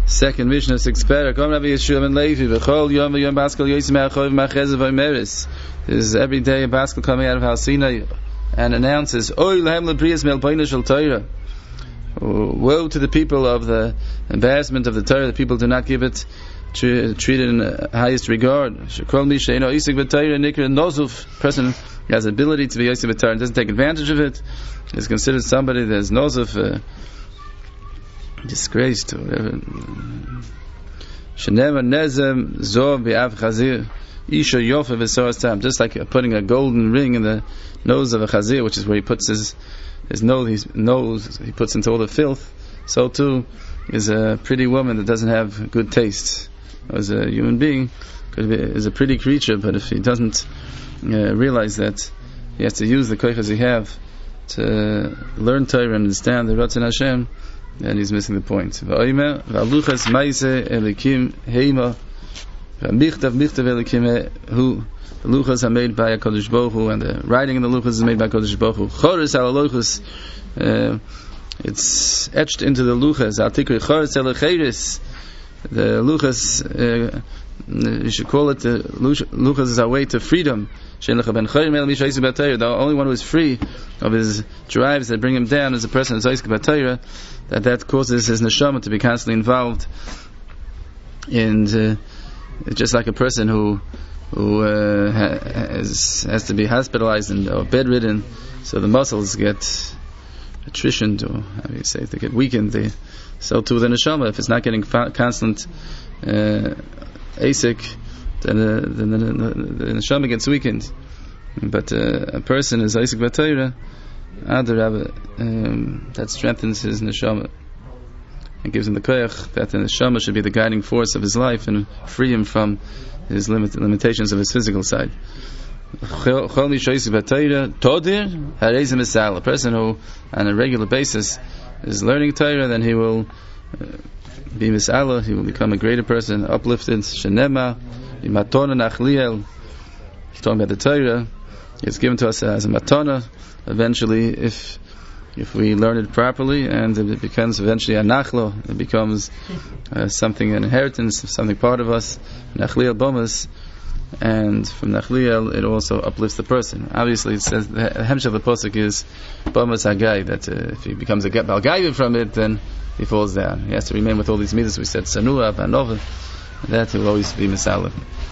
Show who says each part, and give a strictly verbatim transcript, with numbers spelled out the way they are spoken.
Speaker 1: Second Mishnah, sixth parak. Om Rabbi Yeshua ben Levi, v'chol yom v'yom Baskel yosim ha'achov ma'chezev ha'meris. This is every day a Baskel coming out of Har Sinai and announces, Oy lehem lepriyas me'alpoina shel Torah. Woe to the people of the embarrassment of the Torah. The people do not give it, treat it in the highest regard. Shekol mi she'eno isik b'Torah nikra nozuf. Person has ability to be isik b'Torah and doesn't take advantage of it is considered somebody that is nozuf, uh, disgraced or whatever. Shenema nezem zor bi'av chazir isha yofa v'soras tam. Just like putting a golden ring in the nose of a chazir, which is where he puts his his nose, his nose he puts into all the filth. So too is a pretty woman that doesn't have good taste. As a human being, could be is a pretty creature, but if he doesn't uh, realize that he has to use the koiches he have to learn Torah and understand the Ratzon Hashem, then he's missing the point. V'oimer v'aluchas ma'aseh elikim heima v'michtav michtav elikim hu. The luchas are made by a Kodesh Baruch Hu, and the writing in the luchas is made by Kodesh Baruch Hu. Choros al luchas, uh, it's etched into the luchas. Al tikri choros al chayris. The luchas, uh, you should call it the luchas is our way to freedom. The only one who is free of his drives that bring him down is a person who is Oisik B'Torah, that that causes his neshama to be constantly involved in, uh, just like a person who who uh, has, has to be hospitalized and or bedridden, so the muscles get attrition, or how do you say it, they get weakened. They, so too the neshama, if it's not getting fa- constant uh, asik, then, uh, then the, the, the, the neshama gets weakened. But uh, a person is Oisik B'Torah, um, that strengthens his neshama and gives him the koyach that the neshama should be the guiding force of his life and free him from his limit, limitations of his physical side. A person who on a regular basis is learning Torah, then he will uh, be mis'ala, he will become a greater person, uplifted. Shenema imatona nachliel. He's talking about the Torah. It's given to us as a matana. Eventually, if if we learn it properly, and it becomes eventually a nachlo, it becomes uh, something, an inheritance, something part of us. Nachliel bomas, and from nachliel it also uplifts the person. Obviously, it says the hemshah of the pasuk is bomas hagai, that uh, if he becomes a balgaiva from it, then he falls down. He has to remain with all these midas we said, sanua, banova, that he will always be misalim.